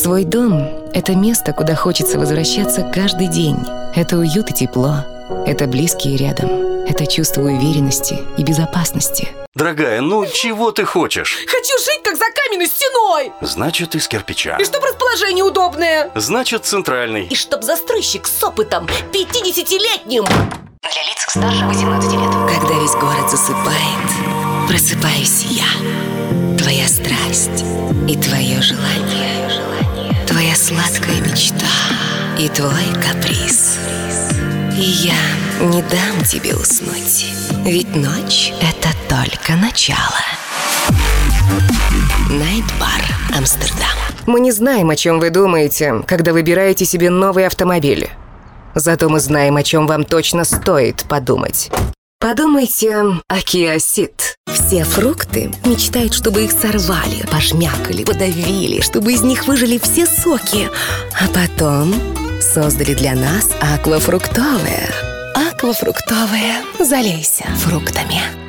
Свой дом – это место, куда хочется возвращаться каждый день. Это уют и тепло. Это близкие рядом. Это чувство уверенности и безопасности. Дорогая, ну чего ты хочешь? Хочу жить, как за каменной стеной. Значит, из кирпича. И чтоб расположение удобное. Значит, центральный. И чтоб застройщик с опытом 50-летним. Для лиц старше 18 лет. Когда весь город засыпает, просыпаюсь я. Твоя страсть и твое желание. Твоя сладкая мечта и твой каприз. И я не дам тебе уснуть, ведь ночь — это только начало. Найт-бар Амстердам. Мы не знаем, о чем вы думаете, когда выбираете себе новый автомобиль. Зато мы знаем, о чем вам точно стоит подумать. Подумайте о Kia Ceed. Все фрукты мечтают, чтобы их сорвали, пожмякали, подавили, чтобы из них выжали все соки. А потом создали для нас аквафруктовые. Аквафруктовые. Залейся фруктами.